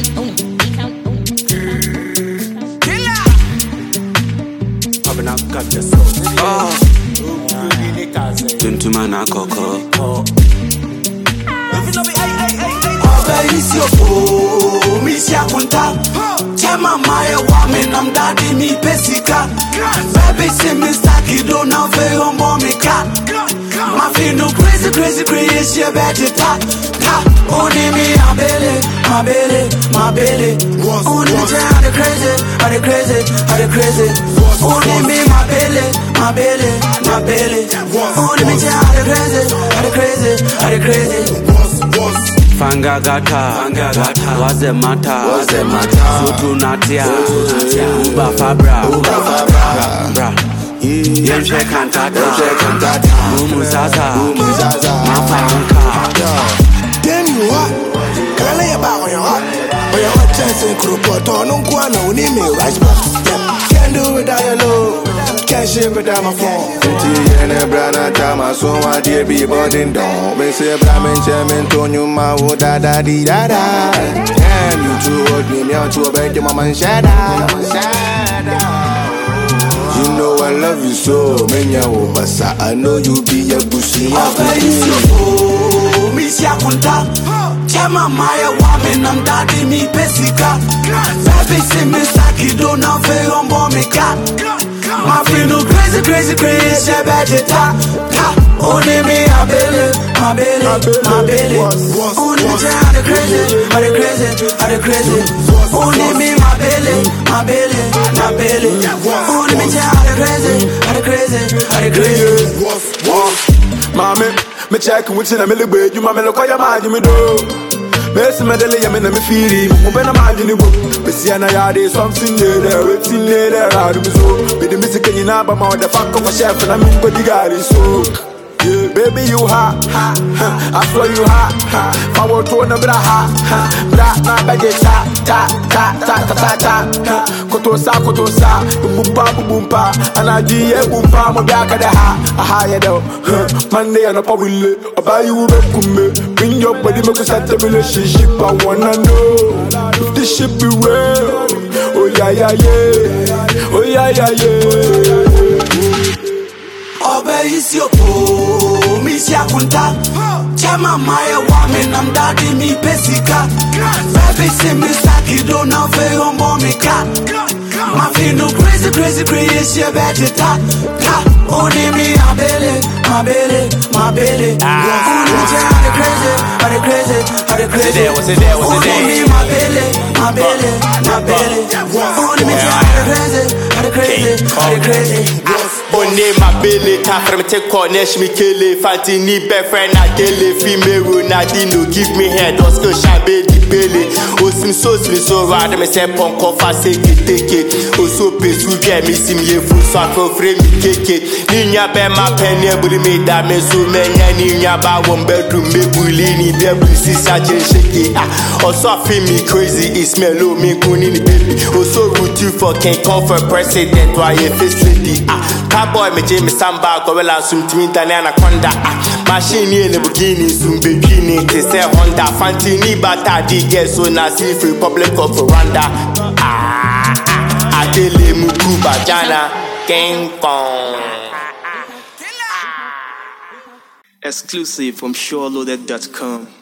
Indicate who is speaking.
Speaker 1: Gentleman akoko.
Speaker 2: Obeisio misia kunta. Chema maya wame nam daddy mi pesika. Baby say me staki do now fe ombo mi cat. My feel no crazy she better ta. Only me my belly. Only me I the crazy. Only me my belly. Only me I the crazy.
Speaker 1: Fanga gata, waze mata, sutu natia, uba fabra, bra. Yemche kantata, mumu zaza, mafanka.
Speaker 3: Then you are, can I lay about on your heart? On your heart, chance and krupoto, no one, no need me, right? Can't do without your love. Can't ship without my phone.
Speaker 4: And a brother, Tama, so my dear be boarding down. We say, Brahmin, Chairman, Tonyo, Mao, da. And you two hold me out to a bed, your mama, and shadow. You know I love you so, Menya, Basa. I know you be a bushy.
Speaker 2: Misia kunta. Chema maya wame nam daddy mi pesika. Baby say me saki do now fe ombo mi cat. My feel no crazy she better ta. Only me my belly. Only me I the crazy. Only me my belly. Only me I the crazy.
Speaker 4: Mommy, me check which in a milli way, you mamma look your mind, me do. Best medley, I'm in a feeling, open a mind in the book. But see, I had something there, waiting there, out of so. With the music in your mouth, the fuck of a chef, and I mean, but the guy is so. Yeah, baby, you hot, I swear you hot, I will turn a bra, bra, baby, ta, kotosa, boompa, and I dear boompa, my back at the higher though. Monday and a will buy you a kume, bring your body, make us start a relationship. I wanna know if this ship be real. Oh yeah.
Speaker 2: Obeisio misia kunta. Chema maya wame nam daddy mi pesika. Baby say me saki do now fe ombo mi cat. My feel no crazy she better ta. Only me my belly. Only me I the crazy. Only me my belly. Only me I the crazy.
Speaker 5: Only my belly, from take cornish, me kill it. Fantini, befriend, I kill it. Female Ronaldinho, give me head, Oscar Shambe, the belly. Osim sauce, me so rather, me say, punk off, I say, take it. Also, pays who get me, see me, full sort of frame, me cake it. Ninya, bear my penny, but me that me so many, Ninya, by 1 bedroom, me bully, devil, see, such a shake it. Also, feel me crazy, it's mellow, me kuni, baby. Also, root you for King Kong for president, why you face lady. Boy, me Jamie Samba, Gorilla, Sumtimi, Dana Conda. Machine in the beginning, soon beginning. They say Honda, Fantini, Bata, DG, so Nasi, Republic of Rwanda. Atele Mukuba, Jana, King Kong.
Speaker 6: Exclusive from SureLoaded.com.